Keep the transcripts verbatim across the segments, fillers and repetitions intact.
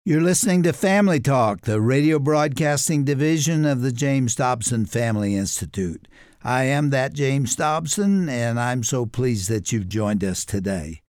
You're listening to Family Talk, the radio broadcasting division of the James Dobson Family Institute. I am that James Dobson, and I'm so pleased that you've joined us today.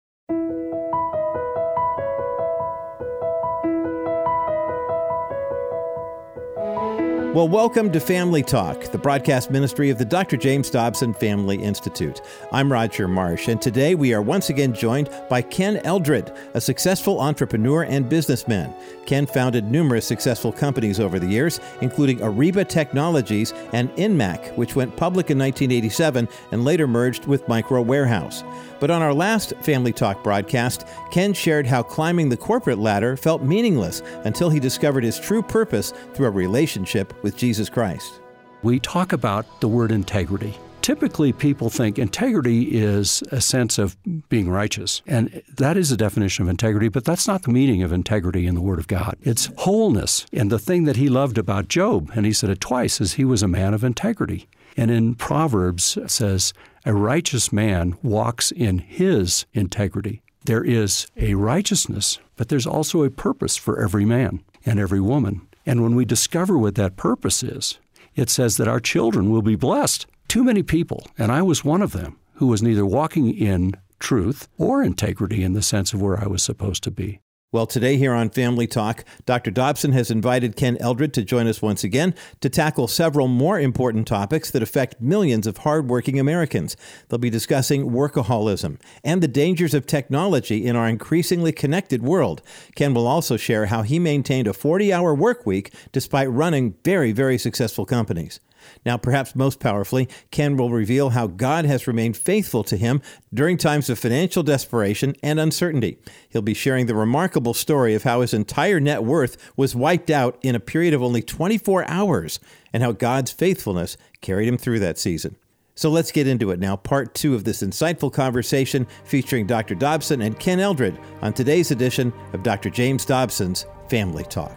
Well, welcome to Family Talk, the broadcast ministry of the Doctor James Dobson Family Institute. I'm Roger Marsh, and today we are once again joined by Ken Eldred, a successful entrepreneur and businessman. Ken founded numerous successful companies over the years, including Ariba Technologies and Inmac, which went public in nineteen eighty-seven and later merged with Micro Warehouse. But on our last Family Talk broadcast, Ken shared how climbing the corporate ladder felt meaningless until he discovered his true purpose through a relationship with Jesus Christ. We talk about the word integrity. Typically, people think integrity is a sense of being righteous, and that is a definition of integrity, but that's not the meaning of integrity in the Word of God. It's wholeness, and the thing that he loved about Job, and he said it twice, is he was a man of integrity. And in Proverbs, it says, a righteous man walks in his integrity. There is a righteousness, but there's also a purpose for every man and every woman. And when we discover what that purpose is, it says that our children will be blessed. Too many people, and I was one of them, who was neither walking in truth or integrity in the sense of where I was supposed to be. Well, today here on Family Talk, Doctor Dobson has invited Ken Eldred to join us once again to tackle several more important topics that affect millions of hardworking Americans. They'll be discussing workaholism and the dangers of technology in our increasingly connected world. Ken will also share how he maintained a forty-hour work week despite running very, very successful companies. Now, perhaps most powerfully, Ken will reveal how God has remained faithful to him during times of financial desperation and uncertainty. He'll be sharing the remarkable story of how his entire net worth was wiped out in a period of only twenty-four hours, and how God's faithfulness carried him through that season. So let's get into it now, part two of this insightful conversation featuring Doctor Dobson and Ken Eldred on today's edition of Doctor James Dobson's Family Talk.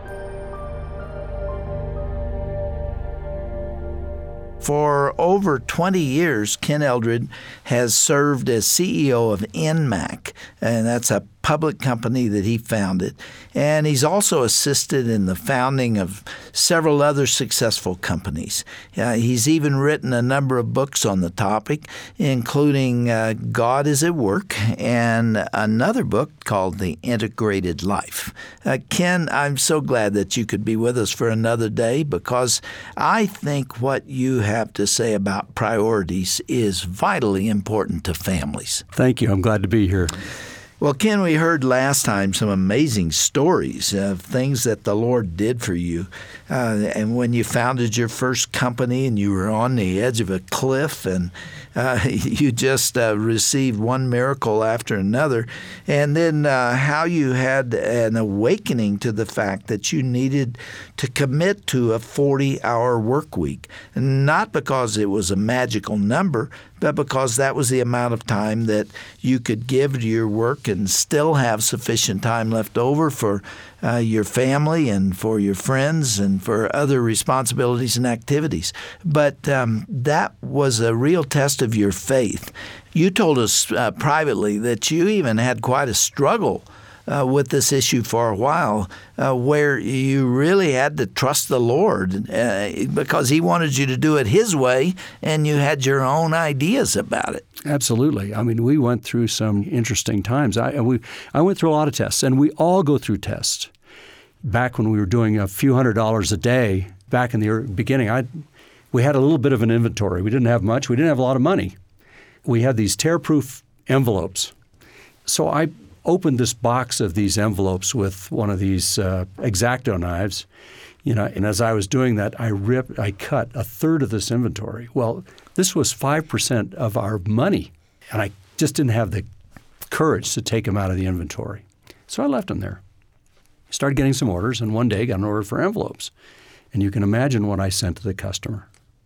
For over twenty years, Ken Eldred has served as C E O of Inmac, and that's a public company that he founded. And he's also assisted in the founding of several other successful companies. Uh, he's even written a number of books on the topic, including uh, God is at Work and another book called The Integrated Life. Uh, Ken, I'm so glad that you could be with us for another day, because I think what you have to say about priorities is vitally important to families. Thank you. I'm glad to be here. Well, Ken, we heard last time some amazing stories of things that the Lord did for you. Uh, and when you founded your first company and you were on the edge of a cliff and uh, you just uh, received one miracle after another. And then uh, how you had an awakening to the fact that you needed to commit to a forty-hour work week. Not because it was a magical number, but because that was the amount of time that you could give to your work and still have sufficient time left over for uh, your family and for your friends and for other responsibilities and activities. But um, that was a real test of your faith. You told us uh, privately that you even had quite a struggle Uh, with this issue for a while, uh, where you really had to trust the Lord uh, because He wanted you to do it His way, and you had your own ideas about it. Absolutely. I mean, we went through some interesting times. I, we, I went through a lot of tests, and we all go through tests. Back when we were doing a few hundred dollars a day, back in the beginning, I, we had a little bit of an inventory. We didn't have much. We didn't have a lot of money. We had these tear-proof envelopes. So I opened this box of these envelopes with one of these uh, X-Acto knives, you know, and as I was doing that, I ripped, I cut a third of this inventory. Well, this was five percent of our money, and I just didn't have the courage to take them out of the inventory. So I left them there. Started getting some orders, and one day got an order for envelopes. And you can imagine what I sent to the customer.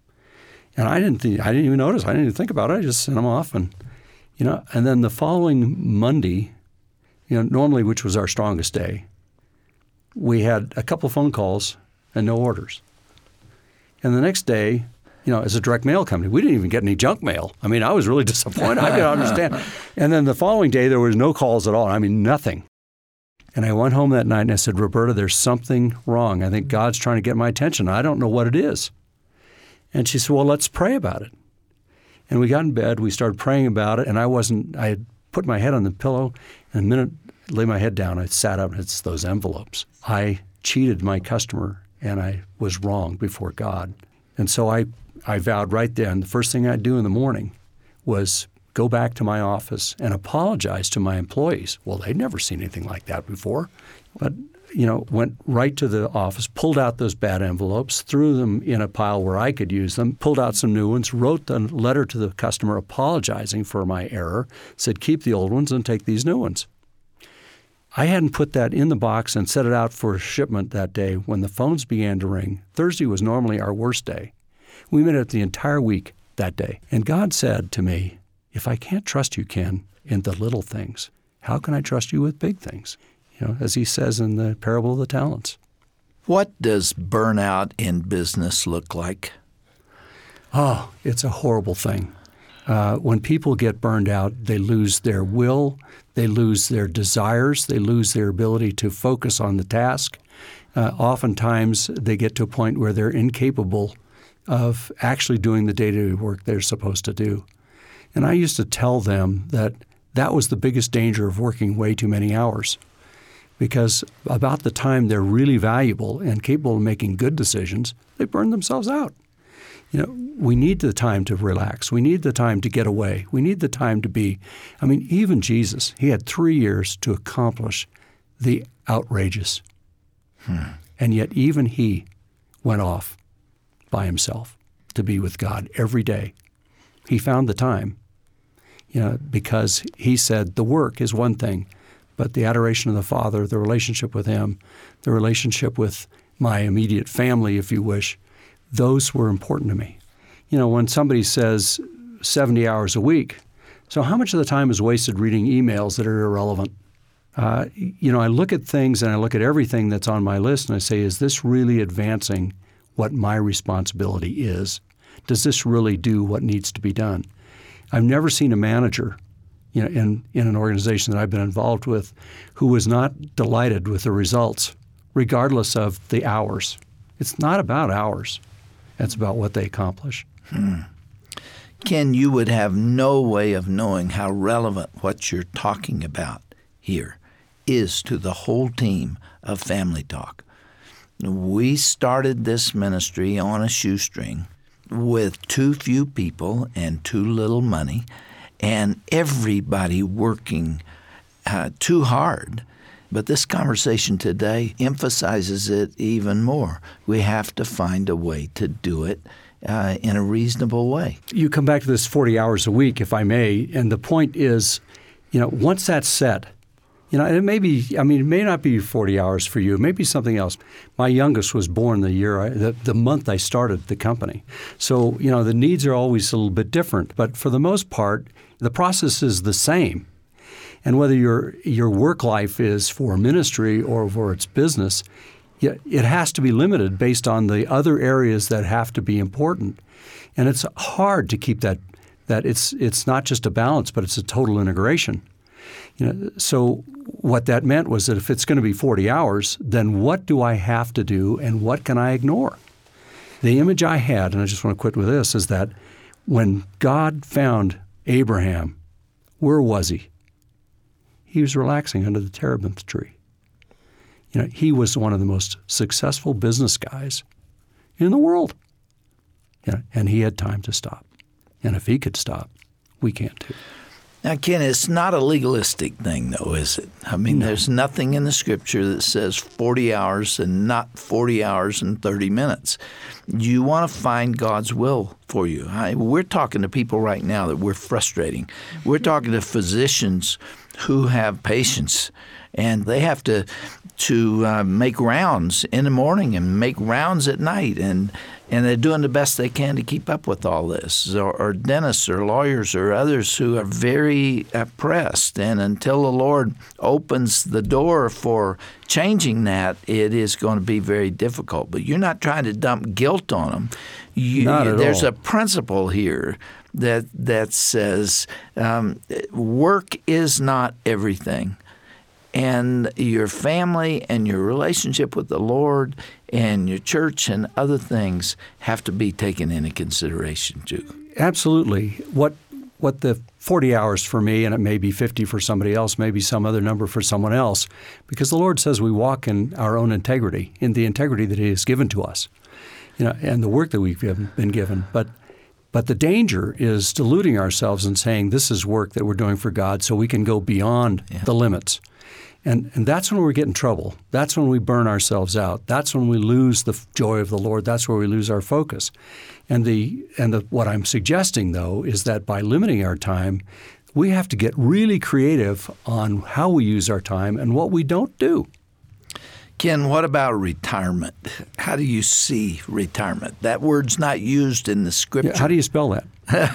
And I didn't think, I didn't even notice. I didn't even think about it. I just sent them off, and you know, and then the following Monday, you know, normally, which was our strongest day, we had a couple phone calls and no orders. And the next day, you know, as a direct mail company, we didn't even get any junk mail. I mean, I was really disappointed. I didn't understand. And then the following day, there was no calls at all. I mean, nothing. And I went home that night and I said, Roberta, there's something wrong. I think God's trying to get my attention. I don't know what it is. And she said, well, let's pray about it. And we got in bed. We started praying about it. And I wasn't, I had put my head on the pillow. And a minute, I laid my head down. I sat up and it's those envelopes. I cheated my customer and I was wrong before God. And so I, I vowed right then, the first thing I'd do in the morning was go back to my office and apologize to my employees. Well, they'd never seen anything like that before. But, you know, went right to the office, pulled out those bad envelopes, threw them in a pile where I could use them, pulled out some new ones, wrote a letter to the customer apologizing for my error, said keep the old ones and take these new ones. I hadn't put that in the box and set it out for shipment that day when the phones began to ring. Thursday was normally our worst day. We made it the entire week that day. And God said to me, if I can't trust you, Ken, in the little things, how can I trust you with big things? You know, as he says in the parable of the talents. What does burnout in business look like? Oh, it's a horrible thing. Uh, when people get burned out, they lose their will, they lose their desires, they lose their ability to focus on the task. Uh, oftentimes, they get to a point where they're incapable of actually doing the day-to-day work they're supposed to do. And I used to tell them that that was the biggest danger of working way too many hours, because about the time they're really valuable and capable of making good decisions, they burn themselves out. You know, we need the time to relax. We need the time to get away. We need the time to be, I mean, even Jesus, he had three years to accomplish the outrageous. Hmm. And yet even he went off by himself to be with God every day. He found the time. You know, because he said the work is one thing, but the adoration of the Father, the relationship with him, the relationship with my immediate family, if you wish, those were important to me. You know, when somebody says seventy hours a week, so how much of the time is wasted reading emails that are irrelevant? Uh, you know, I look at things and I look at everything that's on my list and I say, is this really advancing what my responsibility is? Does this really do what needs to be done? I've never seen a manager, you know, in, in an organization that I've been involved with who was not delighted with the results, regardless of the hours. It's not about hours. It's about what they accomplish. Hmm. Ken, you would have no way of knowing how relevant what you're talking about here is to the whole team of Family Talk. We started this ministry on a shoestring with too few people and too little money, and everybody working uh, too hard. But this conversation today emphasizes it even more. We have to find a way to do it uh, in a reasonable way. You come back to this forty hours a week, if I may, and the point is, you know, once that's set, you know, and it may be, I mean, it may not be forty hours for you. It may be something else. My youngest was born the year, I, the, the month I started the company. So, you know, the needs are always a little bit different. But for the most part, the process is the same. And whether your your work life is for ministry or for its business, it has to be limited based on the other areas that have to be important. And it's hard to keep that, that it's it's not just a balance, but it's a total integration. You know, so what that meant was that if it's going to be forty hours, then what do I have to do and what can I ignore? The image I had, and I just want to quit with this, is that when God found Abraham, where was he? He was relaxing under the terebinth tree. You know, he was one of the most successful business guys in the world. You know, and he had time to stop. And if he could stop, we can too. Now, Ken, it's not a legalistic thing, though, is it? I mean, no. There's nothing in the Scripture that says forty hours and not forty hours and thirty minutes. You want to find God's will for you. I, we're talking to people right now that we're frustrating. We're talking to physicians who have patients, and they have to to uh, make rounds in the morning and make rounds at night, and and they're doing the best they can to keep up with all this, or, or dentists or lawyers or others who are very pressed. And until the Lord opens the door for changing that, it is going to be very difficult. But you're not trying to dump guilt on them. You, not at there's all. a principle here that that says um, work is not everything. and your family and your relationship with the Lord and your church and other things have to be taken into consideration too. Absolutely. What what the forty hours for me, and it may be fifty for somebody else, maybe some other number for someone else, because the Lord says we walk in our own integrity, in the integrity that He has given to us, you know, and the work that we've been given. But but the danger is deluding ourselves and saying this is work that we're doing for God so we can go beyond yeah. the limits. And and that's when we get in trouble. That's when we burn ourselves out. That's when we lose the joy of the Lord. That's where we lose our focus. And the and the, what I'm suggesting, though, is that by limiting our time, we have to get really creative on how we use our time and what we don't do. Ken, what about retirement? How do you see retirement? That word's not used in the Scripture. Yeah, how do you spell that?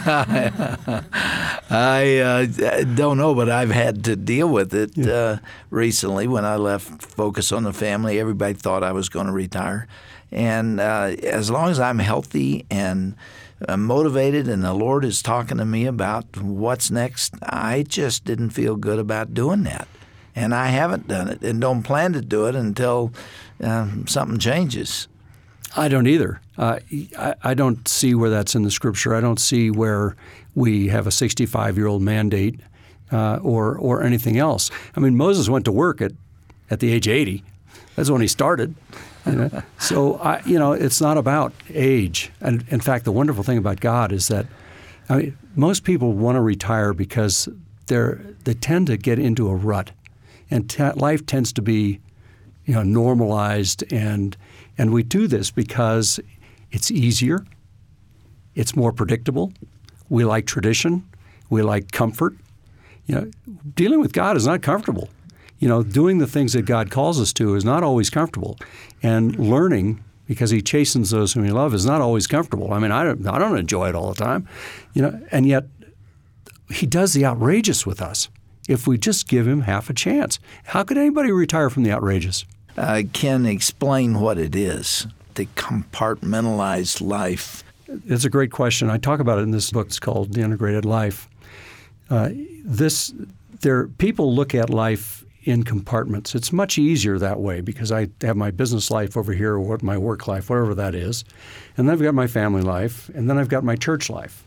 I uh, don't know, but I've had to deal with it yeah. uh, recently. When I left Focus on the Family, everybody thought I was going to retire. And uh, as long as I'm healthy and uh, motivated and the Lord is talking to me about what's next, I just didn't feel good about doing that. And I haven't done it and don't plan to do it until um, something changes. I don't either. Uh, I, I don't see where that's in the Scripture. I don't see where we have a sixty-five-year-old mandate uh, or or anything else. I mean, Moses went to work at, at the age of eighty. That's when he started. You know? So, I, you know, it's not about age. And in fact, the wonderful thing about God is that I mean, most people want to retire because they're they tend to get into a rut, and t- life tends to be, you know, normalized and. And we do this because it's easier, it's more predictable, we like tradition, we like comfort. You know, dealing with God is not comfortable. You know, doing the things that God calls us to is not always comfortable. And learning, because He chastens those whom He loves, is not always comfortable. I mean, I don't, I don't enjoy it all the time. You know, and yet He does the outrageous with us if we just give Him half a chance. How could anybody retire from the outrageous? Uh, Ken, explain what it is, the compartmentalized life. It's a great question. I talk about it in this book. It's called The Integrated Life. Uh, this, there, people look at life in compartments. It's much easier that way because I have my business life over here, or my work life, whatever that is, and then I've got my family life, and then I've got my church life.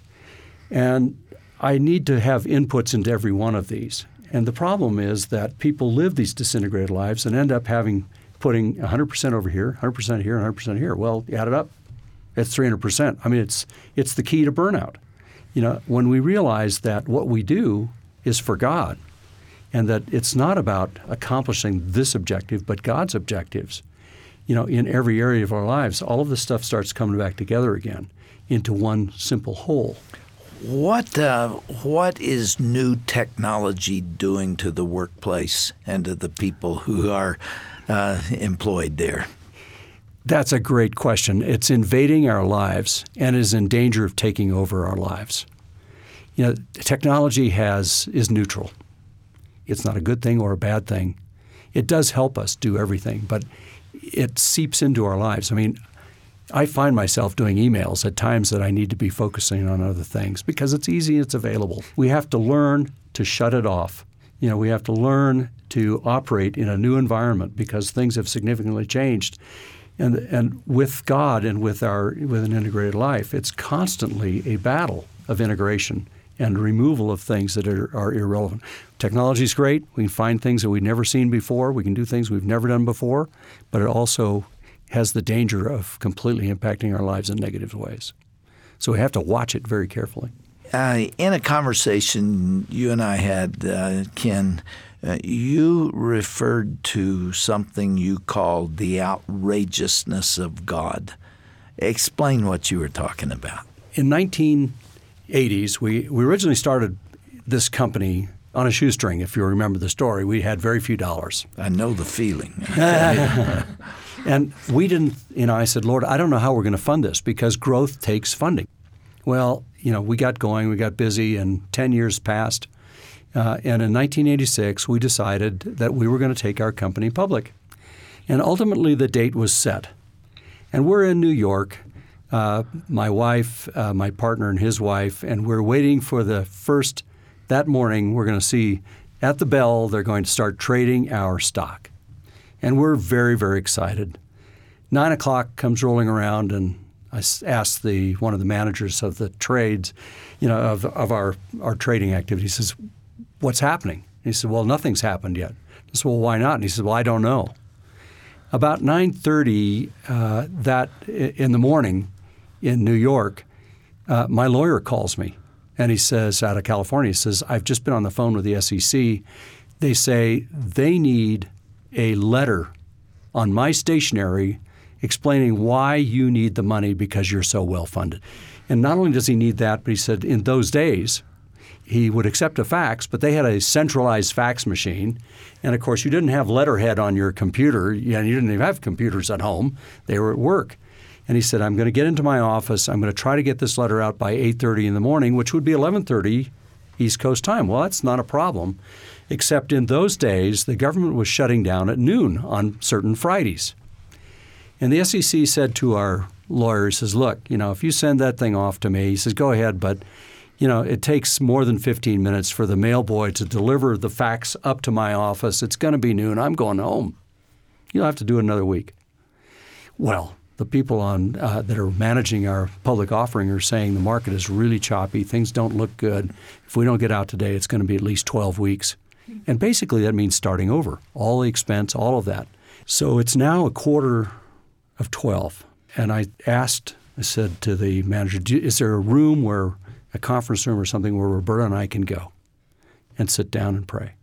And I need to have inputs into every one of these. And the problem is that people live these disintegrated lives and end up having putting one hundred percent over here, one hundred percent here, one hundred percent here. Well, you add it up, it's three hundred percent. I mean, it's it's the key to burnout. You know, when we realize that what we do is for God and that it's not about accomplishing this objective but God's objectives, you know, in every area of our lives, all of this stuff starts coming back together again into one simple whole. What uh, what is new technology doing to the workplace and to the people who are uh, employed there? That's a great question. It's invading our lives and is in danger of taking over our lives. You know, technology has is neutral. It's not a good thing or a bad thing. It does help us do everything, but it seeps into our lives. I mean, I find myself doing emails at times that I need to be focusing on other things because it's easy, it's available. We have to learn to shut it off. You know, we have to learn to operate in a new environment because things have significantly changed. And and with God and with our with an integrated life, it's constantly a battle of integration and removal of things that are, are irrelevant. Technology is great. We can find things that we've never seen before. We can do things we've never done before, but it also has the danger of completely impacting our lives in negative ways. So we have to watch it very carefully. Uh, in a conversation you and I had, uh, Ken, uh, you referred to something you called the outrageousness of God. Explain what you were talking about. In nineteen eighties, we, we originally started this company on a shoestring, if you remember the story. We had very few dollars. I know the feeling. And we didn't, you know, I said, Lord, I don't know how we're going to fund this because growth takes funding. Well, you know, we got going, we got busy, and ten years passed. Uh, and in nineteen eighty-six, we decided that we were going to take our company public. And ultimately, the date was set. And we're in New York, uh, my wife, uh, my partner and his wife, and we're waiting for the first, that morning, we're going to see At the bell, they're going to start trading our stock. And we're very, very excited. Nine o'clock comes rolling around, and I asked the one of the managers of the trades, you know, of, of our, our trading activity. He says, what's happening? And he said, well, nothing's happened yet. I said, well, why not? And he said, well, I don't know. About nine thirty uh, that in the morning in New York, uh, my lawyer calls me, and he says, out of California, he says, I've just been on the phone with the S E C. They say they need a letter on my stationery explaining why you need the money because you're so well funded. And not only does he need that, but he said in those days, he would accept a fax, but they had a centralized fax machine. And of course, you didn't have letterhead on your computer, and you didn't even have computers at home. They were at work. And he said, I'm going to get into my office. I'm going to try to get this letter out by eight thirty in the morning, which would be eleven thirty East Coast time. Well, that's not a problem, except in those days, the government was shutting down at noon on certain Fridays. And the S E C said to our lawyer, he says, look, you know, if you send that thing off to me, he says, go ahead, but you know, it takes more than fifteen minutes for the mail boy to deliver the fax up to my office. It's going to be noon. I'm going home. You'll have to do it another week. Well, the people on uh, that are managing our public offering are saying the market is really choppy. Things don't look good. If we don't get out today, it's going to be at least twelve weeks. And basically that means starting over, all the expense, all of that. So it's now a quarter of twelve. And I asked, I said to the manager, is there a room where a conference room or something where Roberta and I can go and sit down and pray?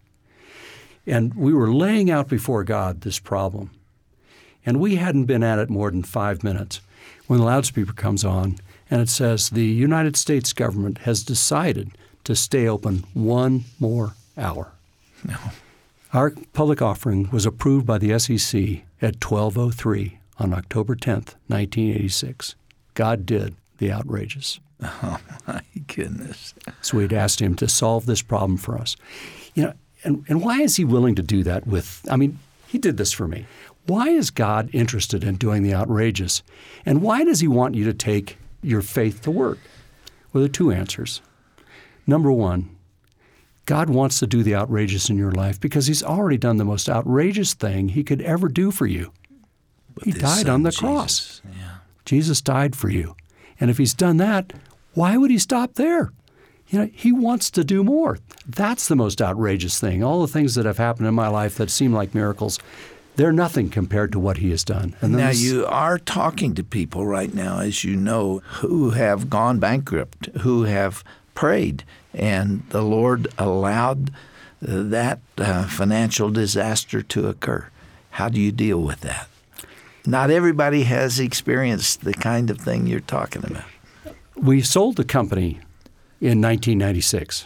And we were laying out before God this problem. And we hadn't been at it more than five minutes when the loudspeaker comes on and it says, the United States government has decided to stay open one more hour. No. Our public offering was approved by the S E C at twelve oh three on October tenth, nineteen eighty-six. God did the outrageous. Oh, my goodness. So we'd asked him to solve this problem for us. You know, and, and why is he willing to do that with, I mean, he did this for me. Why is God interested in doing the outrageous? And why does he want you to take your faith to work? Well, there are two answers. Number one, God wants to do the outrageous in your life because he's already done the most outrageous thing he could ever do for you. But he died son, on the Jesus. cross. Yeah. Jesus died for you. And if he's done that, why would he stop there? You know, he wants to do more. That's the most outrageous thing. All the things that have happened in my life that seem like miracles, they're nothing compared to what he has done. And now, this, you are talking to people right now, as you know, who have gone bankrupt, who have prayed, and the Lord allowed that uh, financial disaster to occur. How do you deal with that? Not everybody has experienced the kind of thing you're talking about. We sold the company in nineteen ninety-six.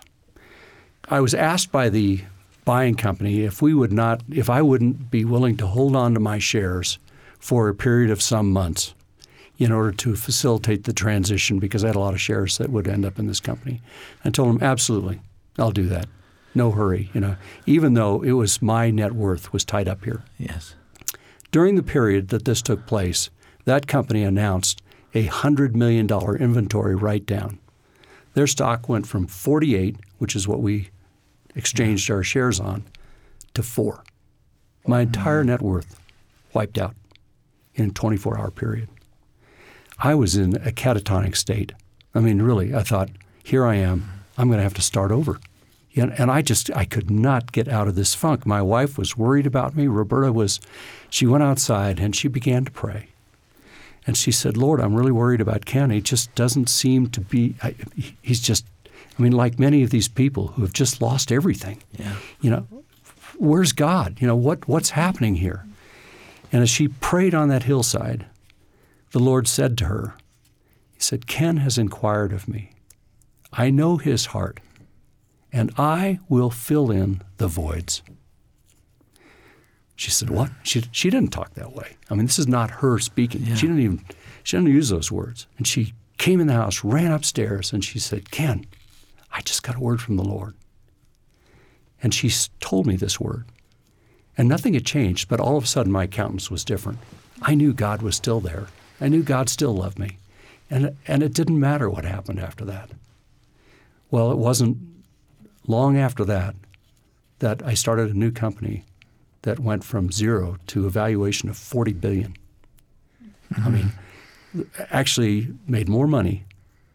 I was asked by the buying company if we would not, if I wouldn't be willing to hold on to my shares for a period of some months in order to facilitate the transition, because I had a lot of shares that would end up in this company. I told them, absolutely, I'll do that. No hurry, you know, even though it was my net worth was tied up here. Yes. During the period that this took place, that company announced a one hundred million dollars inventory write-down. Their stock went from forty-eight, which is what we exchanged our shares on, to four. My entire net worth wiped out in a twenty-four hour period. I was in a catatonic state. I mean, really, I thought, here I am. I'm going to have to start over. And, and I just, I could not get out of this funk. My wife was worried about me. Roberta was, she went outside and she began to pray. And she said, Lord, I'm really worried about Ken. He just doesn't seem to be, I, he's just, I mean, like many of these people who have just lost everything. Yeah. You know, where's God? You know, what what's happening here? And as she prayed on that hillside, the Lord said to her, he said, Ken has inquired of me. I know his heart, and I will fill in the voids. She said, what? She she didn't talk that way. I mean, this is not her speaking. Yeah. She didn't even, she didn't use those words. And she came in the house, ran upstairs, and she said, Ken, I just got a word from the Lord. And she told me this word. And nothing had changed, but all of a sudden my countenance was different. I knew God was still there. I knew God still loved me. And, and it didn't matter what happened after that. Well, it wasn't long after that that I started a new company that went from zero to a valuation of forty billion dollars. Mm-hmm. I mean, actually made more money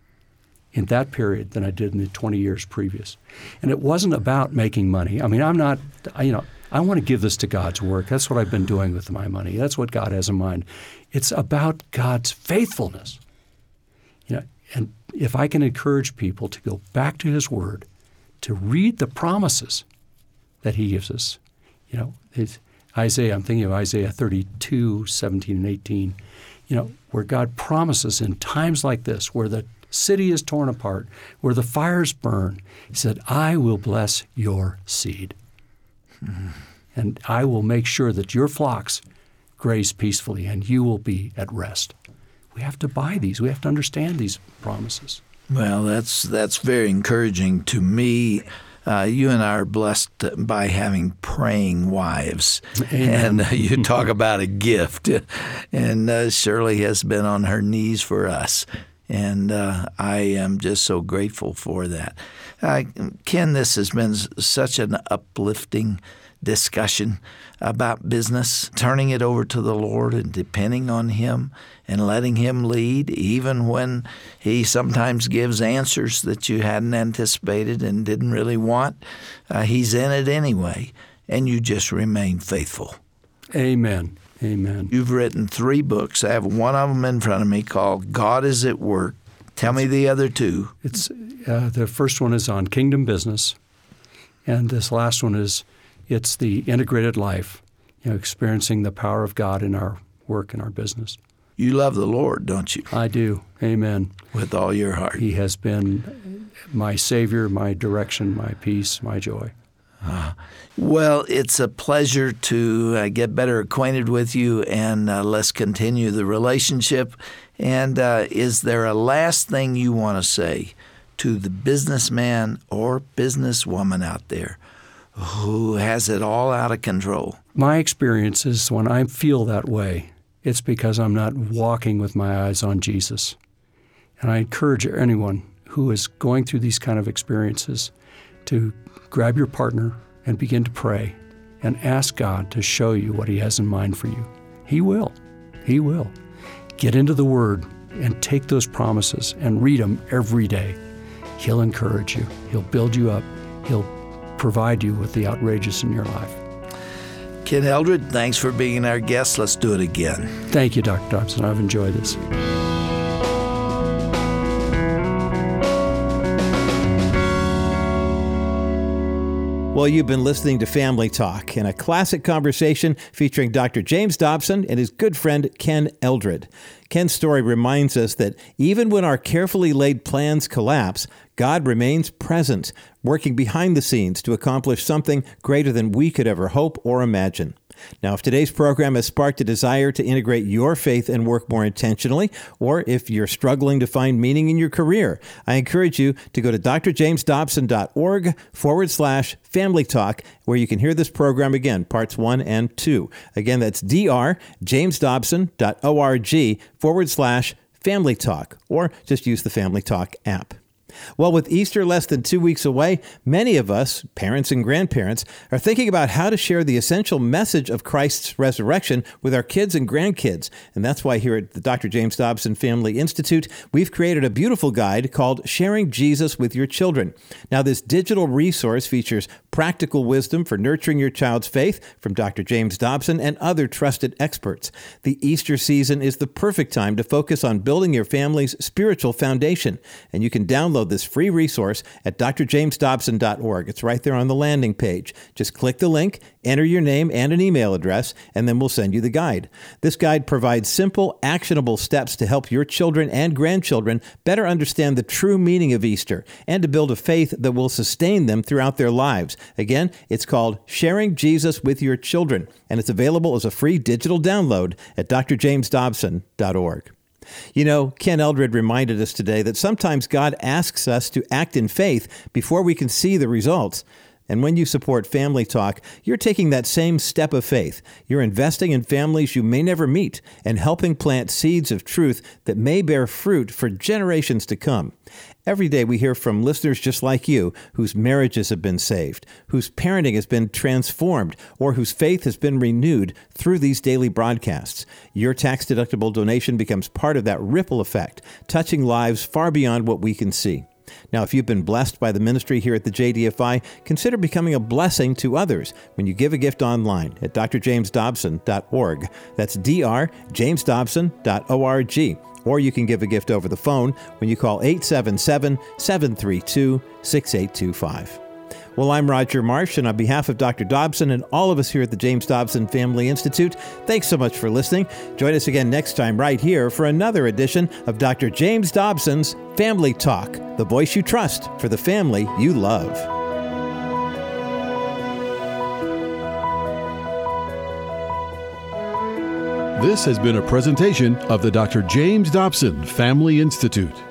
in that period than I did in the twenty years previous. And it wasn't about making money. I mean, I'm not, you know, I want to give this to God's work. That's what I've been doing with my money. That's what God has in mind. It's about God's faithfulness. You know, and if I can encourage people to go back to His Word, to read the promises that He gives us, you know, it's Isaiah, I'm thinking of Isaiah thirty-two, seventeen and eighteen, you know, where God promises in times like this, where the city is torn apart, where the fires burn, He said, I will bless your seed. Mm-hmm. And I will make sure that your flocks graze peacefully and you will be at rest. We have to buy these. We have to understand these promises. Well, that's that's very encouraging to me. Uh, you and I are blessed by having praying wives. Amen. And uh, you talk about a gift. And uh, Shirley has been on her knees for us. And uh, I am just so grateful for that. Uh, Ken, this has been such an uplifting discussion about business, turning it over to the Lord and depending on Him and letting Him lead, even when He sometimes gives answers that you hadn't anticipated and didn't really want. Uh, he's in it anyway, and you just remain faithful. Amen. Amen. You've written three books. I have one of them in front of me called God is at Work. Tell me the other two. It's uh, the first one is on kingdom business, and this last one is it's the integrated life, you know, experiencing the power of God in our work and our business. You love the Lord, don't you? I do. Amen. With all your heart. He has been my Savior, my direction, my peace, my joy. Uh, well, it's a pleasure to uh, get better acquainted with you, and uh, let's continue the relationship. And uh, is there a last thing you want to say to the businessman or businesswoman out there who has it all out of control? My experience is when I feel that way, it's because I'm not walking with my eyes on Jesus. And I encourage anyone who is going through these kind of experiences to grab your partner and begin to pray and ask God to show you what He has in mind for you. He will. He will. Get into the Word and take those promises and read them every day. He'll encourage you. He'll build you up. He'll provide you with the outrageous in your life. Ken Eldred, thanks for being our guest. Let's do it again. Thank you, Doctor Dobson. I've enjoyed this. Well, you've been listening to Family Talk, and a classic conversation featuring Doctor James Dobson and his good friend Ken Eldred. Ken's story reminds us that even when our carefully laid plans collapse, God remains present, working behind the scenes to accomplish something greater than we could ever hope or imagine. Now, if today's program has sparked a desire to integrate your faith and work more intentionally, or if you're struggling to find meaning in your career, I encourage you to go to drjamesdobson.org forward slash family talk, where you can hear this program again, parts one and two. Again, that's drjamesdobson.org forward slash family talk, or just use the Family Talk app. Well, with Easter less than two weeks away, many of us, parents and grandparents, are thinking about how to share the essential message of Christ's resurrection with our kids and grandkids. And that's why here at the Doctor James Dobson Family Institute, we've created a beautiful guide called Sharing Jesus with Your Children. Now, this digital resource features practical wisdom for nurturing your child's faith from Doctor James Dobson and other trusted experts. The Easter season is the perfect time to focus on building your family's spiritual foundation, and you can download this free resource at d r james dobson dot org. It's right there on the landing page. Just click the link, enter your name and an email address, and then we'll send you the guide. This guide provides simple, actionable steps to help your children and grandchildren better understand the true meaning of Easter and to build a faith that will sustain them throughout their lives. Again, it's called Sharing Jesus with Your Children, and it's available as a free digital download at d r james dobson dot org. You know, Ken Eldred reminded us today that sometimes God asks us to act in faith before we can see the results. And when you support Family Talk, you're taking that same step of faith. You're investing in families you may never meet and helping plant seeds of truth that may bear fruit for generations to come. Every day we hear from listeners just like you whose marriages have been saved, whose parenting has been transformed, or whose faith has been renewed through these daily broadcasts. Your tax-deductible donation becomes part of that ripple effect, touching lives far beyond what we can see. Now, if you've been blessed by the ministry here at the J D F I, consider becoming a blessing to others when you give a gift online at d r james dobson dot org. That's d r james dobson dot org. Or you can give a gift over the phone when you call eight seven seven, seven three two, six eight two five. Well, I'm Roger Marsh, and on behalf of Doctor Dobson and all of us here at the James Dobson Family Institute, thanks so much for listening. Join us again next time right here for another edition of Doctor James Dobson's Family Talk, the voice you trust for the family you love. This has been a presentation of the Doctor James Dobson Family Institute.